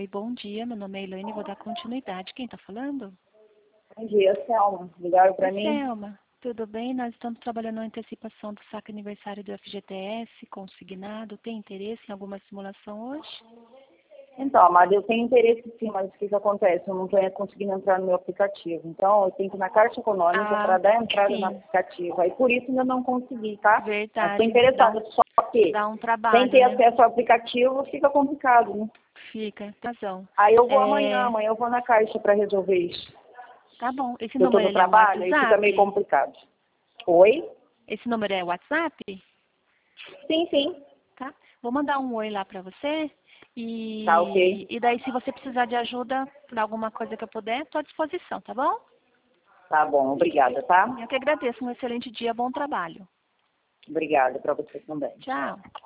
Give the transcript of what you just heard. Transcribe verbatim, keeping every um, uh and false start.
Oi, bom dia. Meu nome é Elaine, vou dar continuidade. Quem está falando? Bom dia, Selma. Ligaram para Oi, mim? Selma. Tudo bem? Nós estamos trabalhando na antecipação do saque aniversário do F G T S, consignado. Tem interesse em alguma simulação hoje? Então, amada, eu tenho interesse sim, mas o que, que acontece? Eu não estou conseguindo entrar no meu aplicativo. Então, eu tenho que ir na Caixa Econômica Ah, para dar entrada sim. no aplicativo. Aí, por isso, ainda não consegui, tá? Mas estou Verdade. interessada, Dá, só que dá um sem trabalho, ter né? acesso ao aplicativo fica complicado, né? Fica, tem razão. Aí eu vou amanhã, É, amanhã eu vou na Caixa para resolver isso. tá bom. Esse Eu estou número no ele é o trabalho, aí fica meio WhatsApp? complicado. Oi? Esse número é o WhatsApp? Sim, sim. Tá? Vou mandar um oi lá para você. Tá, E, ok. e daí, se você precisar de ajuda para alguma coisa que eu puder, estou à disposição, tá bom? Tá bom, obrigada, tá? Eu que agradeço. Um excelente dia, bom trabalho. Obrigada para você também. Tchau.